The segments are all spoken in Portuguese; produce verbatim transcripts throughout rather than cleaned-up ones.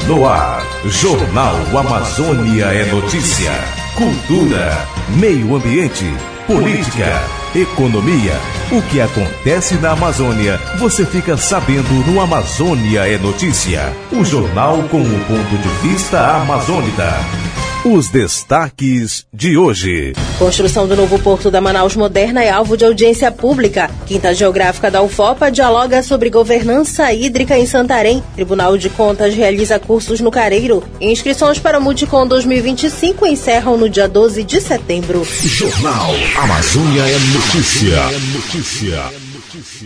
No ar, Jornal Amazônia é notícia. Cultura, meio ambiente, política, economia. O que acontece na Amazônia, você fica sabendo no Amazônia é Notícia. O jornal com o ponto de vista amazônida. Os destaques de hoje. Construção do novo porto da Manaus Moderna é alvo de audiência pública. Quinta Geográfica da UFOPA dialoga sobre governança hídrica em Santarém. Tribunal de Contas realiza cursos no Careiro. Inscrições para o Multicom dois mil e vinte e cinco encerram no dia doze de setembro. Jornal Amazônia é Notícia. Notícia. Notícia.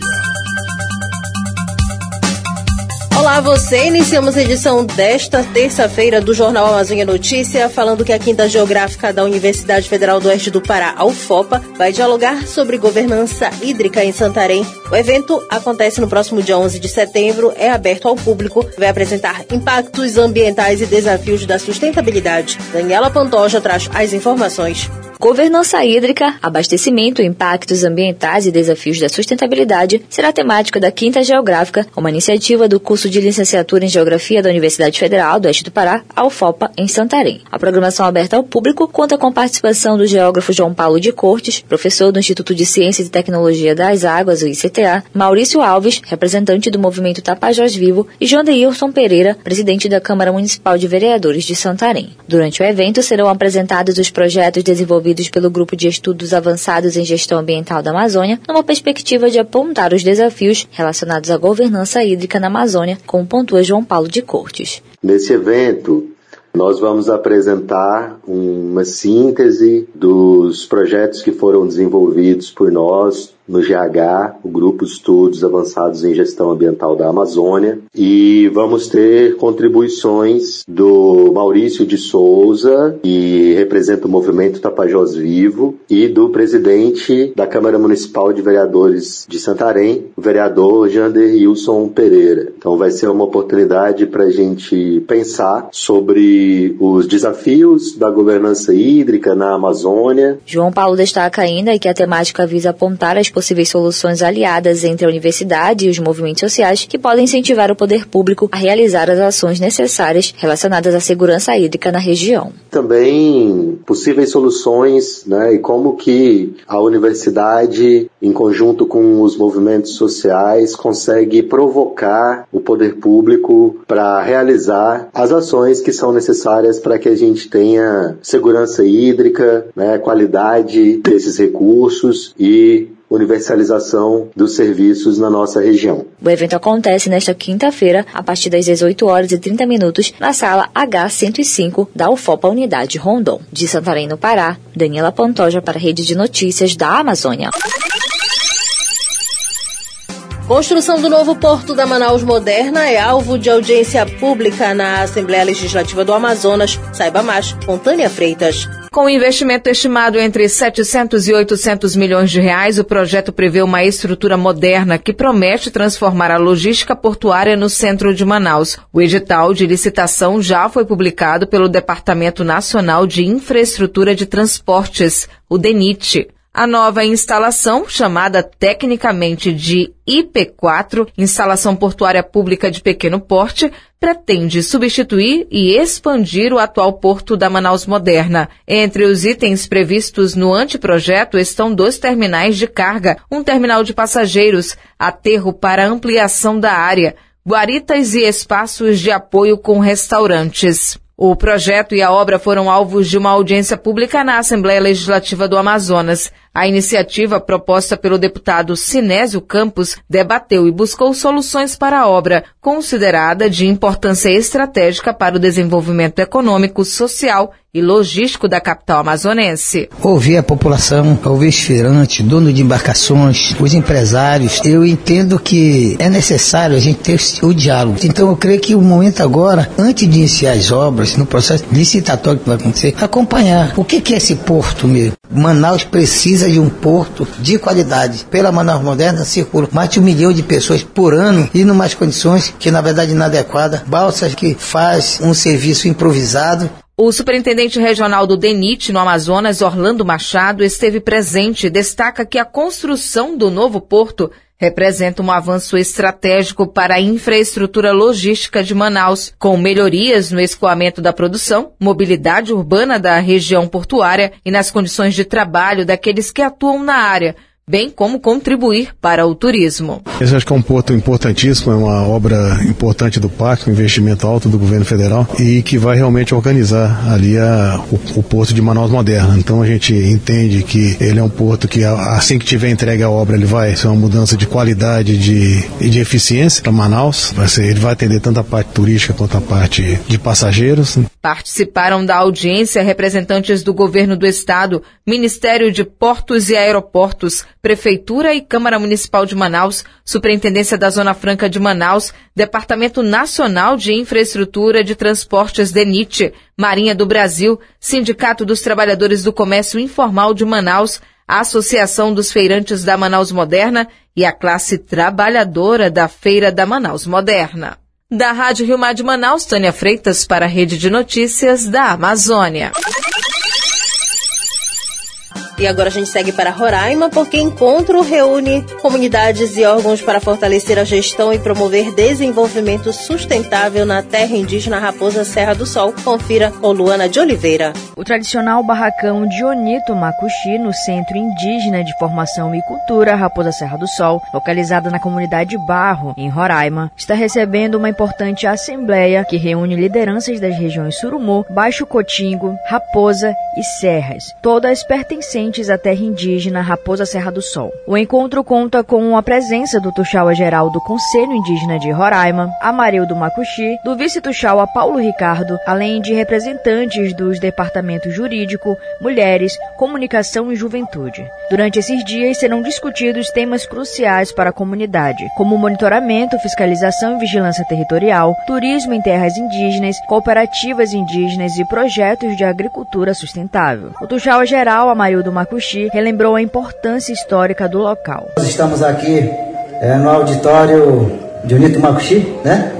Olá, você. Iniciamos a edição desta terça-feira do Jornal Amazônia Notícia, falando que a Quinta Geográfica da Universidade Federal do Oeste do Pará, a UFOPA, vai dialogar sobre governança hídrica em Santarém. O evento acontece no próximo dia onze de setembro, é aberto ao público, vai apresentar impactos ambientais e desafios da sustentabilidade. Daniela Pantoja traz as informações. Governança hídrica, abastecimento, impactos ambientais e desafios da sustentabilidade será a temática da Quinta Geográfica, uma iniciativa do curso de licenciatura em Geografia da Universidade Federal do Oeste do Pará, a UFOPA, em Santarém. A programação aberta ao público conta com a participação do geógrafo João Paulo de Cortes, professor do Instituto de Ciências e Tecnologia das Águas, o I C T A, Maurício Alves, representante do movimento Tapajós Vivo, e João Deilson Pereira, presidente da Câmara Municipal de Vereadores de Santarém. Durante o evento serão apresentados os projetos desenvolvidos pelo Grupo de Estudos Avançados em Gestão Ambiental da Amazônia, numa perspectiva de apontar os desafios relacionados à governança hídrica na Amazônia, como pontua João Paulo de Cortes. Nesse evento, nós vamos apresentar uma síntese dos projetos que foram desenvolvidos por nós no G H, o Grupo de Estudos Avançados em Gestão Ambiental da Amazônia, e vamos ter contribuições do Maurício de Souza, que representa o movimento Tapajós Vivo, e do presidente da Câmara Municipal de Vereadores de Santarém, o vereador João Deilson Pereira. Então vai ser uma oportunidade para a gente pensar sobre os desafios da governança hídrica na Amazônia. João Paulo destaca ainda que a temática visa apontar as possíveis soluções aliadas entre a universidade e os movimentos sociais que podem incentivar o poder público a realizar as ações necessárias relacionadas à segurança hídrica na região. Também possíveis soluções, né, e como que a universidade, em conjunto com os movimentos sociais, consegue provocar o poder público para realizar as ações que são necessárias para que a gente tenha segurança hídrica, né, qualidade desses recursos e universalização dos serviços na nossa região. O evento acontece nesta quinta-feira, a partir das dezoito horas e trinta minutos, na sala H cento e cinco da UFOPA Unidade Rondon. De Santarém, no Pará, Daniela Pantoja para a Rede de Notícias da Amazônia. Construção do novo porto da Manaus Moderna é alvo de audiência pública na Assembleia Legislativa do Amazonas. Saiba mais com Tânia Freitas. Com um investimento estimado entre setecentos e oitocentos milhões de reais, o projeto prevê uma estrutura moderna que promete transformar a logística portuária no centro de Manaus. O edital de licitação já foi publicado pelo Departamento Nacional de Infraestrutura de Transportes, o DENIT. A nova instalação, chamada tecnicamente de I P quatro, Instalação Portuária Pública de Pequeno Porte, pretende substituir e expandir o atual porto da Manaus Moderna. Entre os itens previstos no anteprojeto estão dois terminais de carga, um terminal de passageiros, aterro para ampliação da área, guaritas e espaços de apoio com restaurantes. O projeto e a obra foram alvos de uma audiência pública na Assembleia Legislativa do Amazonas. A iniciativa, proposta pelo deputado Sinésio Campos, debateu e buscou soluções para a obra, considerada de importância estratégica para o desenvolvimento econômico, social e logístico da capital amazonense. Ouvir a população, ouvir os feirantes, dono de embarcações, os empresários, eu entendo que é necessário a gente ter o diálogo. Então eu creio que o momento agora, antes de iniciar as obras, no processo licitatório que vai acontecer, acompanhar o que, que é esse porto mesmo. Manaus precisa de um porto de qualidade. Pela Manaus Moderna circulam mais de um milhão de pessoas por ano e numas condições que na verdade inadequadas, balsas que faz um serviço improvisado. O superintendente regional do DENIT no Amazonas, Orlando Machado, esteve presente e destaca que a construção do novo porto representa um avanço estratégico para a infraestrutura logística de Manaus, com melhorias no escoamento da produção, mobilidade urbana da região portuária e nas condições de trabalho daqueles que atuam na área, bem como contribuir para o turismo. Esse acho que é um porto importantíssimo, é uma obra importante do parque, um investimento alto do governo federal e que vai realmente organizar ali a, o, o porto de Manaus moderno. Então a gente entende que ele é um porto que assim que tiver entregue a obra ele vai ser uma mudança de qualidade de, e de eficiência para Manaus. Vai ser, ele vai atender tanto a parte turística quanto a parte de passageiros. Participaram da audiência representantes do governo do estado, Ministério de Portos e Aeroportos, Prefeitura e Câmara Municipal de Manaus, Superintendência da Zona Franca de Manaus, Departamento Nacional de Infraestrutura de Transportes DENIT, Marinha do Brasil, Sindicato dos Trabalhadores do Comércio Informal de Manaus, a Associação dos Feirantes da Manaus Moderna e a classe trabalhadora da Feira da Manaus Moderna. Da Rádio Rio Mar de Manaus, Tânia Freitas para a Rede de Notícias da Amazônia. E agora a gente segue para Roraima, porque encontro reúne comunidades e órgãos para fortalecer a gestão e promover desenvolvimento sustentável na terra indígena Raposa Serra do Sol. Confira com Luana de Oliveira. O tradicional barracão Dionito Macuxi, no Centro Indígena de Formação e Cultura Raposa Serra do Sol, localizada na comunidade Barro, em Roraima, está recebendo uma importante assembleia que reúne lideranças das regiões Surumô, Baixo Cotingo, Raposa e Serras, todas pertencentes à terra indígena Raposa Serra do Sol. O encontro conta com a presença do Tuxaua-Geral do Conselho Indígena de Roraima, Amarildo Macuxi, do Vice-Tuxaua Paulo Ricardo, além de representantes dos departamentos Jurídico, Mulheres, Comunicação e Juventude. Durante esses dias serão discutidos temas cruciais para a comunidade, como monitoramento, fiscalização e vigilância territorial, turismo em terras indígenas, cooperativas indígenas e projetos de agricultura sustentável. O Tuxaua-Geral Amarildo Macuxi relembrou a importância histórica do local. Nós estamos aqui é, no auditório Dionito Macuxi, né?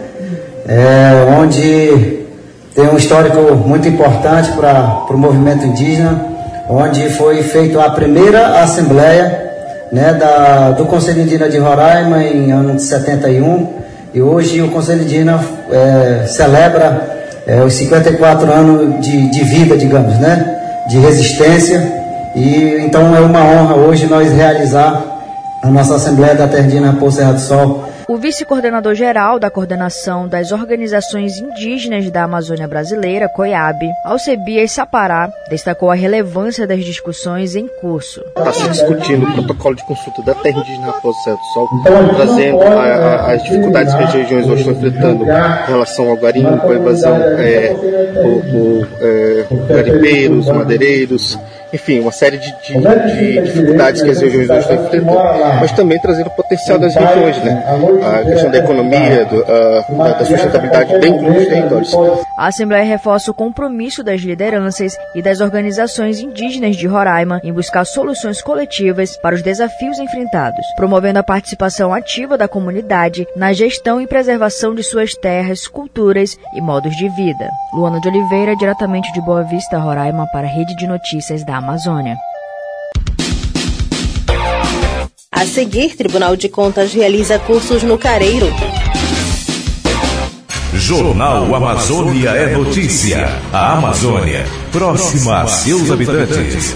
É, onde tem um histórico muito importante para o movimento indígena, onde foi feita a primeira assembleia, né, da, do Conselho Indígena de Roraima em ano de setenta e um, e hoje o Conselho Indígena é, celebra é, os cinquenta e quatro anos de, de vida, digamos, né, de resistência. E então é uma honra hoje nós realizar a nossa Assembleia da Terra Indígena Raposa Serra do Sol. O vice-coordenador-geral da Coordenação das Organizações Indígenas da Amazônia Brasileira, COIAB, Alcebias Sapará, destacou a relevância das discussões em curso. Está se discutindo o protocolo de consulta da terra indígena Raposa Serra do Sol, trazendo a, a, as dificuldades que as regiões hoje estão enfrentando em relação ao garimpo, a evasão é, por, por é, garimpeiros, madeireiros, enfim, uma série de, de, de dificuldades que as regiões hoje estão enfrentando, mas também trazendo o potencial das regiões, né? A questão da economia, do, a, da sustentabilidade dentro dos territórios. A Assembleia reforça o compromisso das lideranças e das organizações indígenas de Roraima em buscar soluções coletivas para os desafios enfrentados, promovendo a participação ativa da comunidade na gestão e preservação de suas terras, culturas e modos de vida. Luana de Oliveira, diretamente de Boa Vista, Roraima, para a Rede de Notícias da Amazônia. A seguir, Tribunal de Contas realiza cursos no Careiro. Jornal Amazônia é notícia. A Amazônia, próxima a seus habitantes.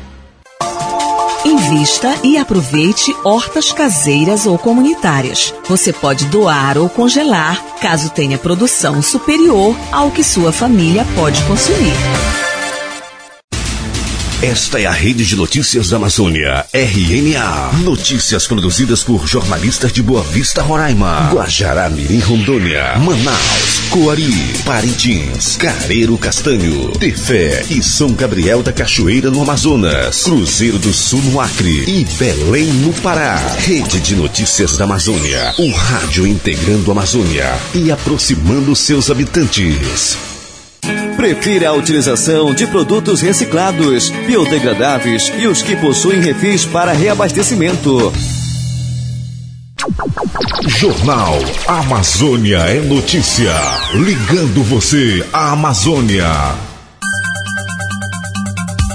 Invista e aproveite hortas caseiras ou comunitárias. Você pode doar ou congelar, caso tenha produção superior ao que sua família pode consumir. Esta é a Rede de Notícias da Amazônia, R N A. Notícias produzidas por jornalistas de Boa Vista, Roraima, Guajará-Mirim, Rondônia, Manaus, Coari, Parintins, Careiro Castanho, Tefé e São Gabriel da Cachoeira, no Amazonas, Cruzeiro do Sul, no Acre e Belém, no Pará. Rede de Notícias da Amazônia, o rádio integrando a Amazônia e aproximando seus habitantes. Prefira a utilização de produtos reciclados, biodegradáveis e os que possuem refis para reabastecimento. Jornal Amazônia é notícia. Ligando você à Amazônia.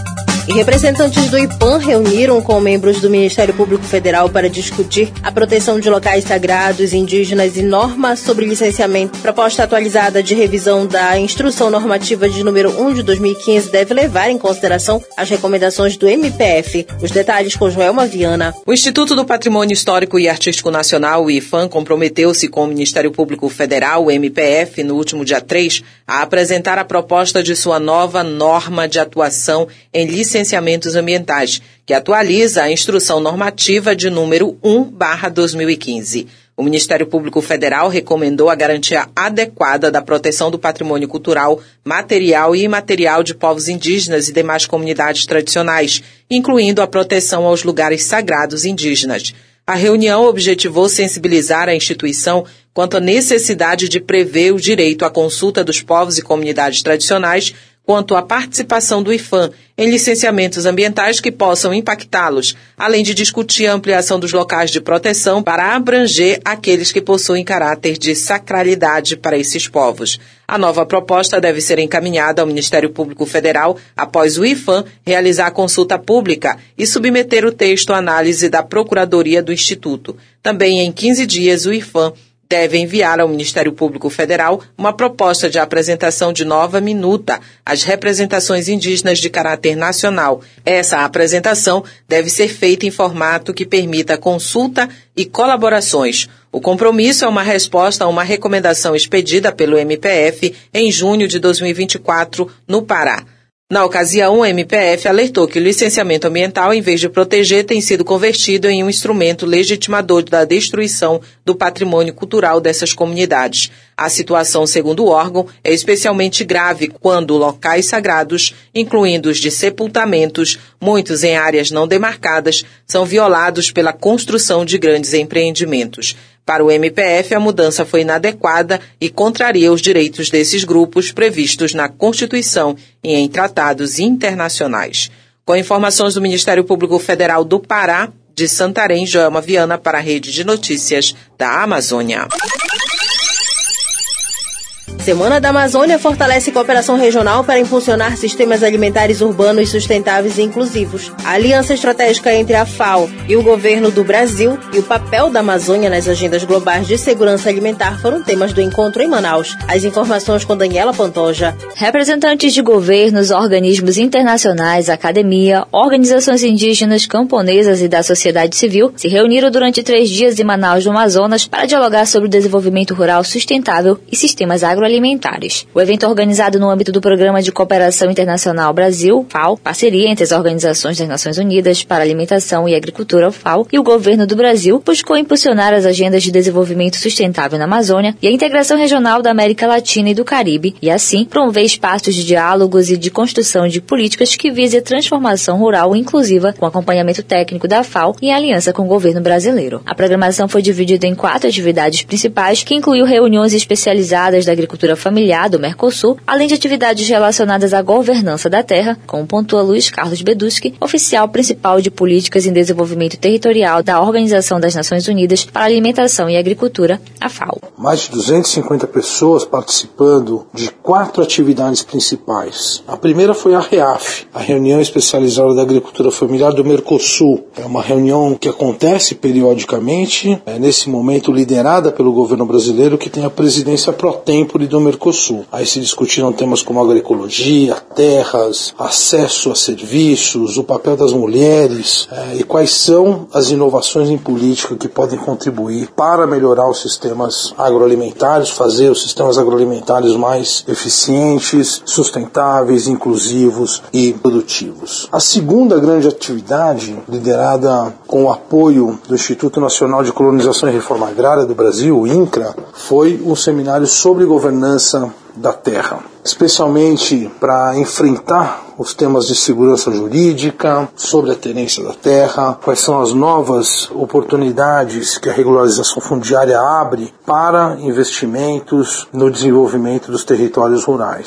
E representantes do I P A M reuniram com membros do Ministério Público Federal para discutir a proteção de locais sagrados, indígenas e normas sobre licenciamento. Proposta atualizada de revisão da Instrução Normativa de número um de dois mil e quinze deve levar em consideração as recomendações do M P F. Os detalhes com Joelma Viana. O Instituto do Patrimônio Histórico e Artístico Nacional, o I F A M, comprometeu-se com o Ministério Público Federal, o M P F, no último dia três, a apresentar a proposta de sua nova norma de atuação em licenciamentos ambientais, que atualiza a Instrução Normativa de número um barra dois mil e quinze. O Ministério Público Federal recomendou a garantia adequada da proteção do patrimônio cultural, material e imaterial de povos indígenas e demais comunidades tradicionais, incluindo a proteção aos lugares sagrados indígenas. A reunião objetivou sensibilizar a instituição quanto à necessidade de prever o direito à consulta dos povos e comunidades tradicionais quanto à participação do I F A M em licenciamentos ambientais que possam impactá-los, além de discutir a ampliação dos locais de proteção para abranger aqueles que possuem caráter de sacralidade para esses povos. A nova proposta deve ser encaminhada ao Ministério Público Federal após o I F A M realizar a consulta pública e submeter o texto à análise da Procuradoria do Instituto. Também em quinze dias, o I F A M deve enviar ao Ministério Público Federal uma proposta de apresentação de nova minuta às representações indígenas de caráter nacional. Essa apresentação deve ser feita em formato que permita consulta e colaborações. O compromisso é uma resposta a uma recomendação expedida pelo M P F em junho de dois mil e vinte e quatro, no Pará. Na ocasião, o M P F alertou que o licenciamento ambiental, em vez de proteger, tem sido convertido em um instrumento legitimador da destruição do patrimônio cultural dessas comunidades. A situação, segundo o órgão, é especialmente grave quando locais sagrados, incluindo os de sepultamentos, muitos em áreas não demarcadas, são violados pela construção de grandes empreendimentos. Para o M P F, a mudança foi inadequada e contraria os direitos desses grupos previstos na Constituição e em tratados internacionais. Com informações do Ministério Público Federal do Pará, de Santarém, Joelma Viana para a Rede de Notícias da Amazônia. Semana da Amazônia fortalece cooperação regional para impulsionar sistemas alimentares urbanos sustentáveis e inclusivos. A aliança estratégica entre a FAO e o governo do Brasil e o papel da Amazônia nas agendas globais de segurança alimentar foram temas do encontro em Manaus. As informações com Daniela Pantoja. Representantes de governos, organismos internacionais, academia, organizações indígenas, camponesas e da sociedade civil se reuniram durante três dias em Manaus, no Amazonas, para dialogar sobre o desenvolvimento rural sustentável e sistemas agroalimentares. Alimentares. O evento, organizado no âmbito do Programa de Cooperação Internacional Brasil, FAO, parceria entre as Organizações das Nações Unidas para Alimentação e Agricultura, FAO, e o governo do Brasil, buscou impulsionar as agendas de desenvolvimento sustentável na Amazônia e a integração regional da América Latina e do Caribe, e assim promover espaços de diálogos e de construção de políticas que visem a transformação rural inclusiva, com acompanhamento técnico da FAO e em aliança com o governo brasileiro. A programação foi dividida em quatro atividades principais, que incluiu reuniões especializadas da agricultura familiar do Mercosul, além de atividades relacionadas à governança da terra, como pontua Luiz Carlos Beduski, oficial principal de Políticas em Desenvolvimento Territorial da Organização das Nações Unidas para Alimentação e Agricultura, a FAO. Mais de duzentas e cinquenta pessoas participando de quatro atividades principais. A primeira foi a REAF, a Reunião Especializada da Agricultura Familiar do Mercosul. É uma reunião que acontece periodicamente, é nesse momento liderada pelo governo brasileiro, que tem a presidência pro-tempore do Mercosul. Aí se discutiram temas como agroecologia, terras, acesso a serviços, o papel das mulheres é, e quais são as inovações em política que podem contribuir para melhorar os sistemas agroalimentares, fazer os sistemas agroalimentares mais eficientes, sustentáveis, inclusivos e produtivos. A segunda grande atividade, liderada com o apoio do Instituto Nacional de Colonização e Reforma Agrária do Brasil, o INCRA, foi um seminário sobre governança da terra, especialmente para enfrentar os temas de segurança jurídica, sobre a tenência da terra, quais são as novas oportunidades que a regularização fundiária abre para investimentos no desenvolvimento dos territórios rurais.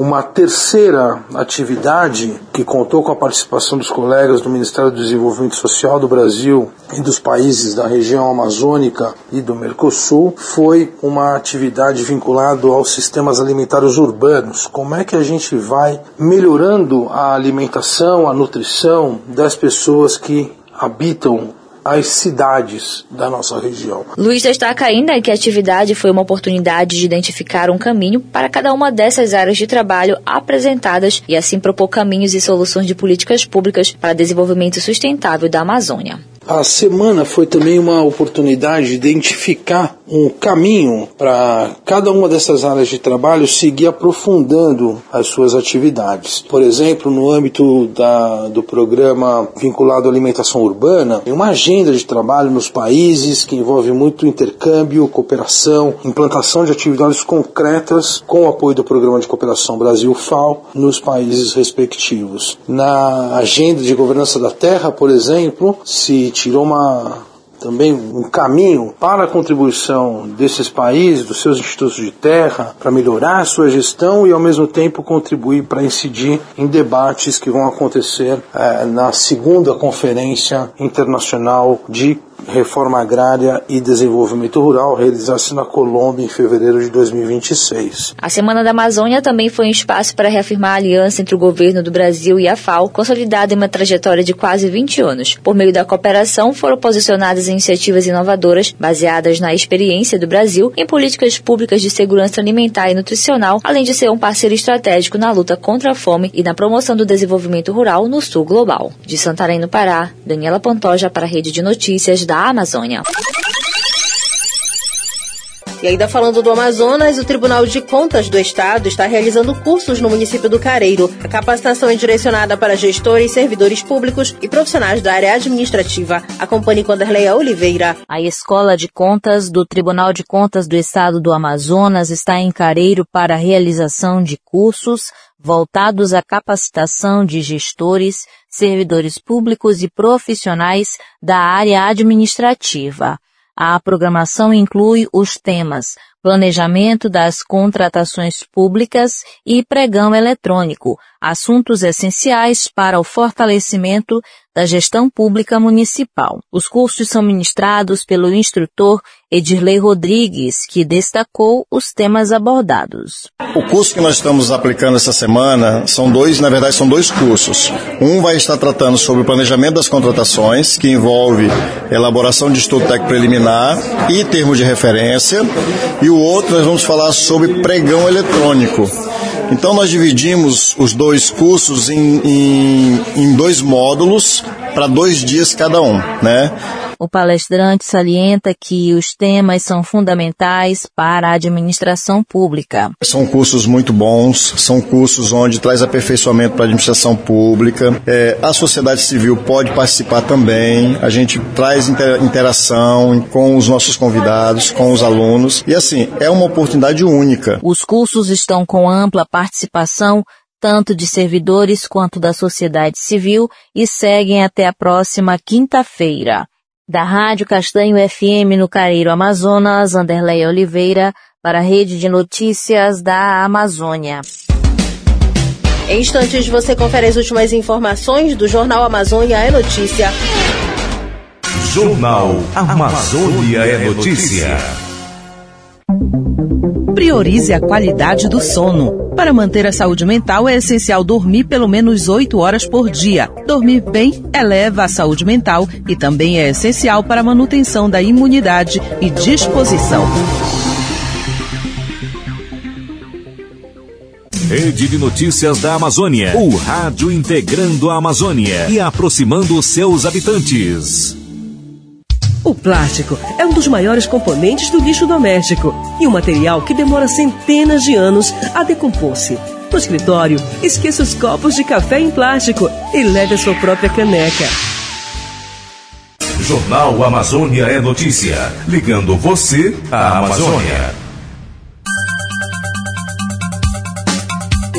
uma terceira atividade que contou com a participação dos colegas do Ministério do Desenvolvimento Social do Brasil e dos países da região amazônica e do Mercosul foi uma atividade vinculada aos sistemas alimentares urbanos. Como é que a gente vai melhorando a alimentação, a nutrição das pessoas que habitam as cidades da nossa região. Luiz destaca ainda que a atividade foi uma oportunidade de identificar um caminho para cada uma dessas áreas de trabalho apresentadas e assim propor caminhos e soluções de políticas públicas para desenvolvimento sustentável da Amazônia. A semana foi também uma oportunidade de identificar um caminho para cada uma dessas áreas de trabalho seguir aprofundando as suas atividades. Por exemplo, no âmbito da, do programa vinculado à alimentação urbana, tem uma agenda de trabalho nos países que envolve muito intercâmbio, cooperação, implantação de atividades concretas com o apoio do Programa de Cooperação Brasil-F A O nos países respectivos. Na agenda de governança da terra, por exemplo, se tirou uma, também um caminho para a contribuição desses países, dos seus institutos de terra, para melhorar a sua gestão e ao mesmo tempo contribuir para incidir em debates que vão acontecer eh, na segunda Conferência Internacional de Reforma Agrária e Desenvolvimento Rural, realizar-se na Colômbia em fevereiro de dois mil e vinte e seis. A Semana da Amazônia também foi um espaço para reafirmar a aliança entre o governo do Brasil e a F A O, consolidada em uma trajetória de quase vinte anos. Por meio da cooperação, foram posicionadas iniciativas inovadoras baseadas na experiência do Brasil em políticas públicas de segurança alimentar e nutricional, além de ser um parceiro estratégico na luta contra a fome e na promoção do desenvolvimento rural no sul global. De Santarém, no Pará, Daniela Pantoja para a Rede de Notícias da Amazônia. E ainda falando do Amazonas, o Tribunal de Contas do Estado está realizando cursos no município do Careiro. A capacitação é direcionada para gestores, servidores públicos e profissionais da área administrativa. Acompanhe com Anderleia Oliveira. A Escola de Contas do Tribunal de Contas do Estado do Amazonas está em Careiro para a realização de cursos voltados à capacitação de gestores, servidores públicos e profissionais da área administrativa. A programação inclui os temas planejamento das contratações públicas e pregão eletrônico, assuntos essenciais para o fortalecimento da gestão pública municipal. Os cursos são ministrados pelo instrutor Edirley Rodrigues, que destacou os temas abordados. O curso que nós estamos aplicando essa semana são dois, na verdade são dois cursos. Um vai estar tratando sobre o planejamento das contratações, que envolve elaboração de estudo técnico preliminar e termo de referência, e o outro nós vamos falar sobre pregão eletrônico. Então nós dividimos os dois cursos em, em, em dois módulos para dois dias cada um, né? O palestrante salienta que os temas são fundamentais para a administração pública. São cursos muito bons, são cursos onde traz aperfeiçoamento para a administração pública. É, a sociedade civil pode participar também, a gente traz inter, interação com os nossos convidados, com os alunos, e assim, é uma oportunidade única. Os cursos estão com ampla participação tanto de servidores quanto da sociedade civil e seguem até a próxima quinta-feira. Da Rádio Castanho F M no Careiro, Amazonas, Anderleia Oliveira, para a Rede de Notícias da Amazônia. Em instantes você confere as últimas informações do Jornal Amazônia é Notícia. Jornal Amazônia é Notícia. Priorize a qualidade do sono. Para manter a saúde mental é essencial dormir pelo menos oito horas por dia. Dormir bem eleva a saúde mental e também é essencial para a manutenção da imunidade e disposição. Rede de Notícias da Amazônia. O rádio integrando a Amazônia e aproximando os seus habitantes. O plástico é um dos maiores componentes do lixo doméstico e um material que demora centenas de anos a decompor-se. No escritório, esqueça os copos de café em plástico e leve a sua própria caneca. Jornal Amazônia é Notícia, ligando você à Amazônia.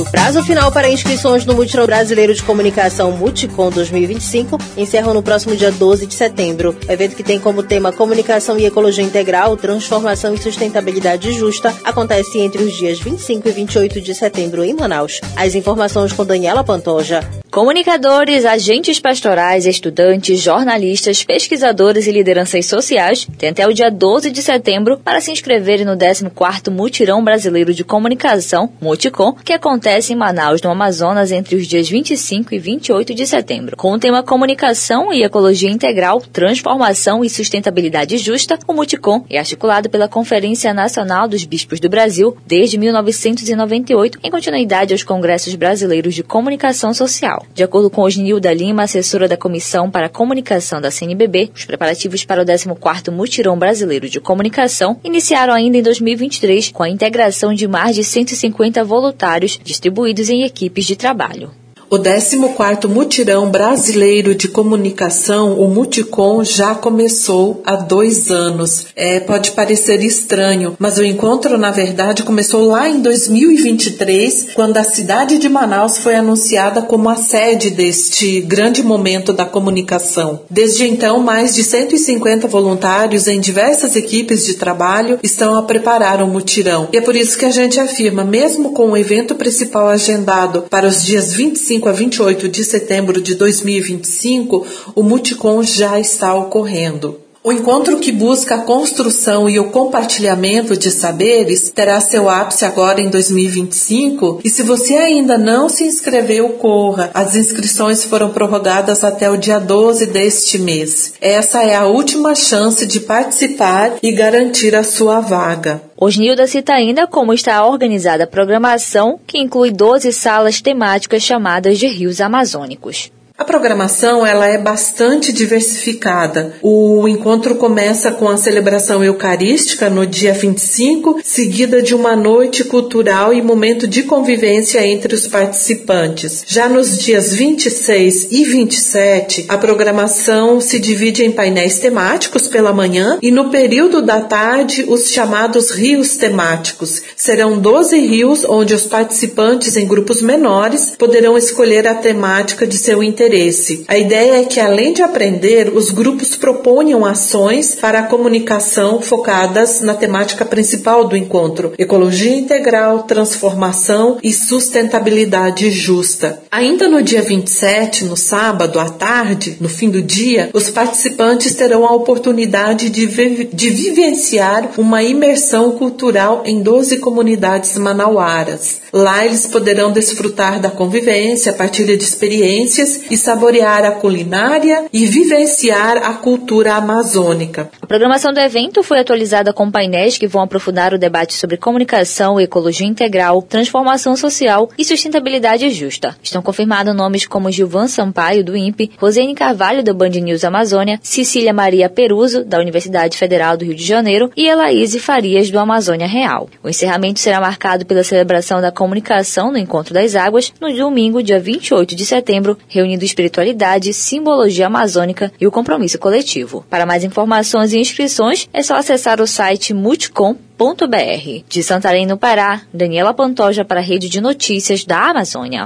O prazo final para inscrições no Mutirão Brasileiro de Comunicação Multicom dois mil e vinte e cinco encerra no próximo dia doze de setembro. O evento, que tem como tema Comunicação e Ecologia Integral, Transformação e Sustentabilidade Justa, acontece entre os dias vinte e cinco e vinte e oito de setembro em Manaus. As informações com Daniela Pantoja. Comunicadores, agentes pastorais, estudantes, jornalistas, pesquisadores e lideranças sociais têm até o dia doze de setembro para se inscreverem no décimo quarto Mutirão Brasileiro de Comunicação, Multicom, que acontece em Manaus, no Amazonas, entre os dias vinte e cinco e vinte e oito de setembro. Com o tema Comunicação e Ecologia Integral, Transformação e Sustentabilidade Justa, o Multicom é articulado pela Conferência Nacional dos Bispos do Brasil desde mil novecentos e noventa e oito, em continuidade aos Congressos Brasileiros de Comunicação Social. De acordo com Osnilda Lima, assessora da Comissão para a Comunicação da C N B B, os preparativos para o décimo quarto Mutirão Brasileiro de Comunicação iniciaram ainda em dois mil e vinte e três, com a integração de mais de cento e cinquenta voluntários distribuídos em equipes de trabalho. O décimo quarto Mutirão Brasileiro de Comunicação, o Multicom, já começou há dois anos. É, pode parecer estranho, mas o encontro, na verdade, começou lá em dois mil e vinte e três, quando a cidade de Manaus foi anunciada como a sede deste grande momento da comunicação. Desde então, mais de cento e cinquenta voluntários em diversas equipes de trabalho estão a preparar o Mutirão. E é por isso que a gente afirma, mesmo com o evento principal agendado para os dias vinte e cinco a vinte e oito de setembro de dois mil e vinte e cinco, o Multicom já está ocorrendo. O encontro, que busca a construção e o compartilhamento de saberes, terá seu ápice agora em dois mil e vinte e cinco, e se você ainda não se inscreveu, corra. As inscrições foram prorrogadas até o dia doze deste mês. Essa é a última chance de participar e garantir a sua vaga. Osnilda cita ainda como está organizada a programação, que inclui doze salas temáticas chamadas de rios amazônicos. A programação, ela é bastante diversificada. O encontro começa com a celebração eucarística no dia vinte e cinco, seguida de uma noite cultural e momento de convivência entre os participantes. Já nos dias vinte e seis e vinte e sete, a programação se divide em painéis temáticos pela manhã e no período da tarde os chamados rios temáticos. Serão doze rios onde os participantes em grupos menores poderão escolher a temática de seu interesse. A ideia é que, além de aprender, os grupos proponham ações para a comunicação focadas na temática principal do encontro: ecologia integral, transformação e sustentabilidade justa. Ainda no dia vinte e sete, no sábado à tarde, no fim do dia, os participantes terão a oportunidade de, vi- de vivenciar uma imersão cultural em doze comunidades manauaras. Lá eles poderão desfrutar da convivência, partilha de experiências e saborear a culinária e vivenciar a cultura amazônica. A programação do evento foi atualizada com painéis que vão aprofundar o debate sobre comunicação, ecologia integral, transformação social e sustentabilidade justa. Estão confirmados nomes como Gilvan Sampaio, do I N P E, Rosane Carvalho, do Band News Amazônia, Cecília Maria Peruso, da Universidade Federal do Rio de Janeiro, e Elaíse Farias, do Amazônia Real. O encerramento será marcado pela celebração da comunicação no Encontro das Águas, no domingo, dia vinte e oito de setembro, reunindo espiritualidade, simbologia amazônica e o compromisso coletivo. Para mais informações e inscrições, é só acessar o site multicom ponto b r. De Santarém, no Pará, Daniela Pantoja para a Rede de Notícias da Amazônia.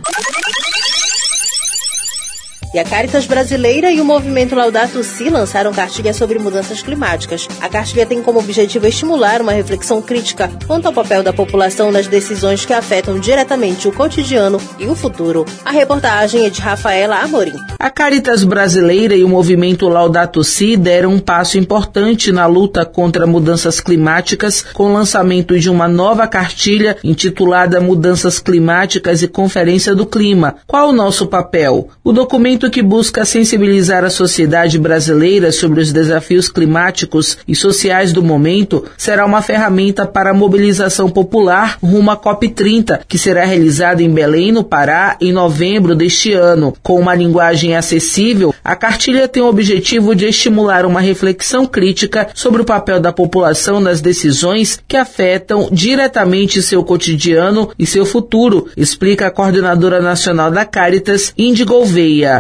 E a Caritas Brasileira e o movimento Laudato Si lançaram cartilha sobre mudanças climáticas. A cartilha tem como objetivo estimular uma reflexão crítica quanto ao papel da população nas decisões que afetam diretamente o cotidiano e o futuro. A reportagem é de Rafaela Amorim. A Caritas Brasileira e o movimento Laudato Si deram um passo importante na luta contra mudanças climáticas com o lançamento de uma nova cartilha intitulada Mudanças Climáticas e Conferência do Clima. Qual o nosso papel? O documento, que busca sensibilizar a sociedade brasileira sobre os desafios climáticos e sociais do momento, será uma ferramenta para a mobilização popular rumo à COP trinta, que será realizada em Belém, no Pará, em novembro deste ano. Com uma linguagem acessível, a cartilha tem o objetivo de estimular uma reflexão crítica sobre o papel da população nas decisões que afetam diretamente seu cotidiano e seu futuro, explica a coordenadora nacional da Caritas, Índigo Gouveia.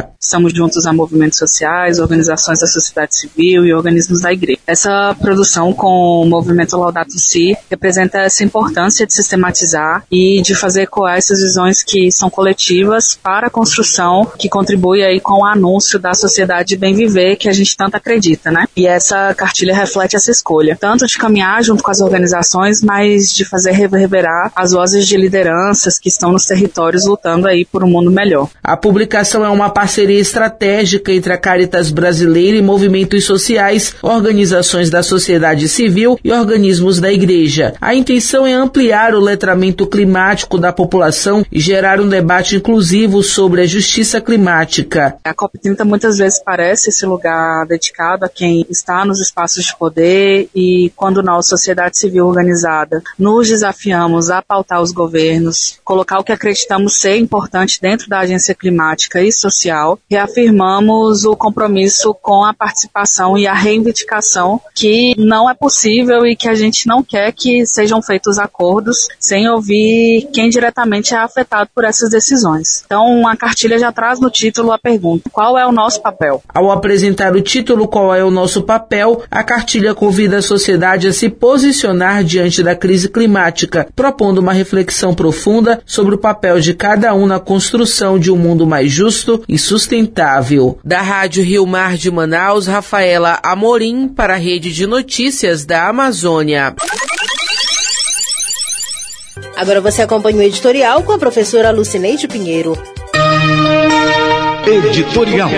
Climática. Estamos juntos a movimentos sociais, organizações da sociedade civil e organismos da igreja. Essa produção com o movimento Laudato Si representa essa importância de sistematizar e de fazer ecoar essas visões que são coletivas para a construção, que contribui aí com o anúncio da sociedade de bem viver que a gente tanto acredita, né? E essa cartilha reflete essa escolha, tanto de caminhar junto com as organizações, mas de fazer reverberar as vozes de lideranças que estão nos territórios lutando aí por um mundo melhor. A publicação é uma parceria estratégica entre a Caritas Brasileira e movimentos sociais, organizações da sociedade civil e organismos da igreja. A intenção é ampliar o letramento climático da população e gerar um debate inclusivo sobre a justiça climática. A COP trinta muitas vezes parece esse lugar dedicado a quem está nos espaços de poder, e quando nós, sociedade civil organizada, nos desafiamos a pautar os governos, colocar o que acreditamos ser importante dentro da agência climática e social, reafirmamos o compromisso com a participação e a reivindicação que não é possível e que a gente não quer que sejam feitos acordos sem ouvir quem diretamente é afetado por essas decisões. Então, a cartilha já traz no título a pergunta: qual é o nosso papel? Ao apresentar o título Qual é o nosso papel, a cartilha convida a sociedade a se posicionar diante da crise climática, propondo uma reflexão profunda sobre o papel de cada um na construção de um mundo mais justo e sustentável. Da Rádio Rio Mar de Manaus, Rafaela Amorim para a Rede de Notícias da Amazônia. Agora você acompanha o editorial com a professora Lucineide Pinheiro. Editorial.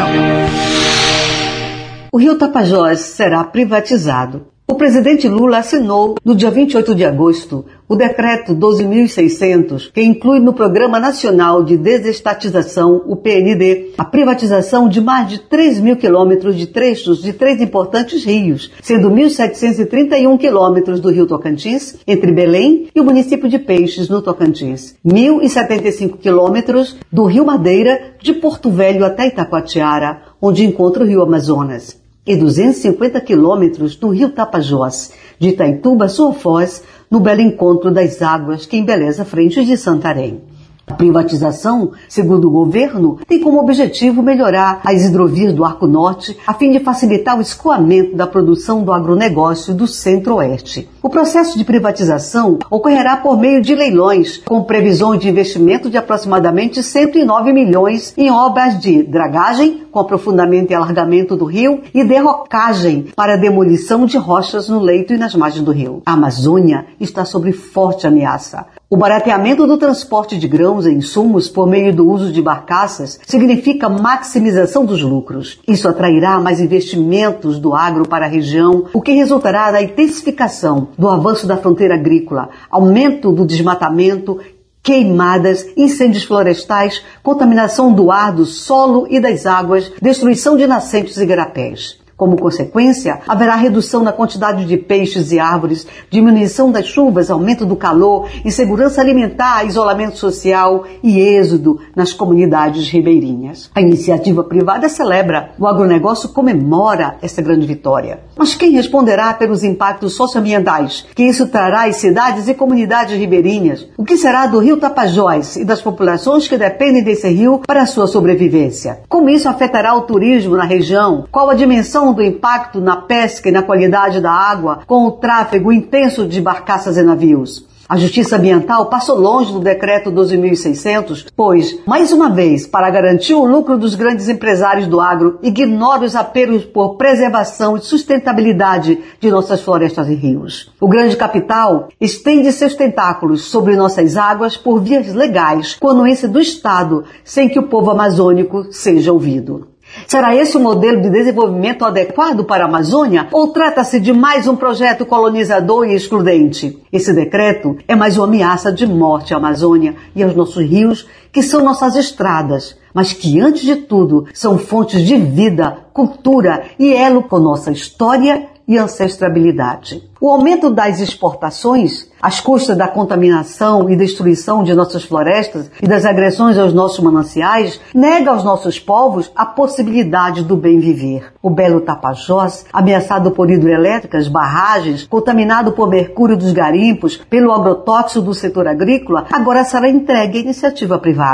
O Rio Tapajós será privatizado. O presidente Lula assinou, no dia vinte e oito de agosto, o decreto doze mil e seiscentos, que inclui no Programa Nacional de Desestatização, o P N D, a privatização de mais de três mil quilômetros de trechos de três importantes rios, sendo mil setecentos e trinta e um quilômetros do Rio Tocantins, entre Belém e o município de Peixes, no Tocantins, mil e setenta e cinco quilômetros do Rio Madeira, de Porto Velho até Itacoatiara, onde encontra o Rio Amazonas, e duzentos e cinquenta quilômetros do Rio Tapajós, de Itaituba a Sua Foz, no belo encontro das águas que embeleza frentes de Santarém. A privatização, segundo o governo, tem como objetivo melhorar as hidrovias do Arco Norte, a fim de facilitar o escoamento da produção do agronegócio do Centro-Oeste. O processo de privatização ocorrerá por meio de leilões, com previsões de investimento de aproximadamente cento e nove milhões em obras de dragagem, com aprofundamento e alargamento do rio, e derrocagem para demolição de rochas no leito e nas margens do rio. A Amazônia está sob forte ameaça. O barateamento do transporte de grãos e insumos por meio do uso de barcaças significa maximização dos lucros. Isso atrairá mais investimentos do agro para a região, o que resultará na intensificação do avanço da fronteira agrícola, aumento do desmatamento, queimadas, incêndios florestais, contaminação do ar, do solo e das águas, destruição de nascentes e igarapés. Como consequência, haverá redução na quantidade de peixes e árvores, diminuição das chuvas, aumento do calor, insegurança alimentar, isolamento social e êxodo nas comunidades ribeirinhas. A iniciativa privada celebra, o agronegócio comemora essa grande vitória. Mas quem responderá pelos impactos socioambientais que isso trará às cidades e comunidades ribeirinhas? O que será do Rio Tapajós e das populações que dependem desse rio para a sua sobrevivência? Como isso afetará o turismo na região? Qual a dimensão do impacto na pesca e na qualidade da água com o tráfego intenso de barcaças e navios? A Justiça Ambiental passou longe do decreto doze mil e seiscentos, pois, mais uma vez, para garantir o lucro dos grandes empresários do agro, ignora os apelos por preservação e sustentabilidade de nossas florestas e rios. O grande capital estende seus tentáculos sobre nossas águas por vias legais, com anuência do Estado, sem que o povo amazônico seja ouvido. Será esse o modelo de desenvolvimento adequado para a Amazônia? Ou trata-se de mais um projeto colonizador e excludente? Esse decreto é mais uma ameaça de morte à Amazônia e aos nossos rios, que são nossas estradas, mas que, antes de tudo, são fontes de vida, cultura e elo com nossa história e ancestrabilidade. O aumento das exportações, às custas da contaminação e destruição de nossas florestas e das agressões aos nossos mananciais, nega aos nossos povos a possibilidade do bem viver. O belo Tapajós, ameaçado por hidrelétricas, barragens, contaminado por mercúrio dos garimpos, pelo agrotóxico do setor agrícola, agora será entregue à iniciativa privada.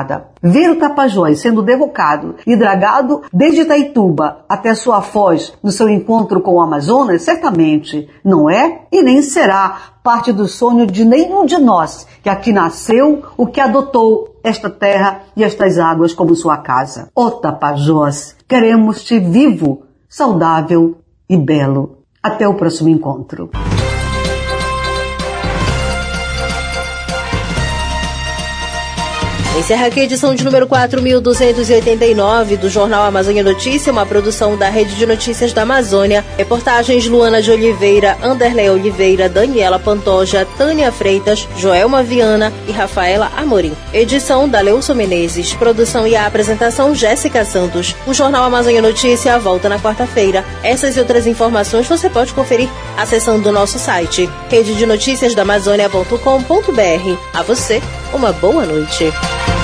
Ver o Tapajós sendo derrocado e dragado desde Itaituba até sua foz no seu encontro com o Amazonas, certamente não é e nem será parte do sonho de nenhum de nós que aqui nasceu, o que adotou esta terra e estas águas como sua casa. Ó Tapajós, queremos-te vivo, saudável e belo. Até o próximo encontro. Encerra aqui a edição de número quatro mil duzentos e oitenta e nove do Jornal Amazônia Notícia, uma produção da Rede de Notícias da Amazônia. Reportagens Luana de Oliveira, Anderlé Oliveira, Daniela Pantoja, Tânia Freitas, Joelma Viana e Rafaela Amorim. Edição da Leuson Menezes. Produção e a apresentação Jéssica Santos. O Jornal Amazônia Notícia volta na quarta-feira. Essas e outras informações você pode conferir acessando o nosso site rede de notícias da amazônia ponto com ponto br. A você, uma boa noite.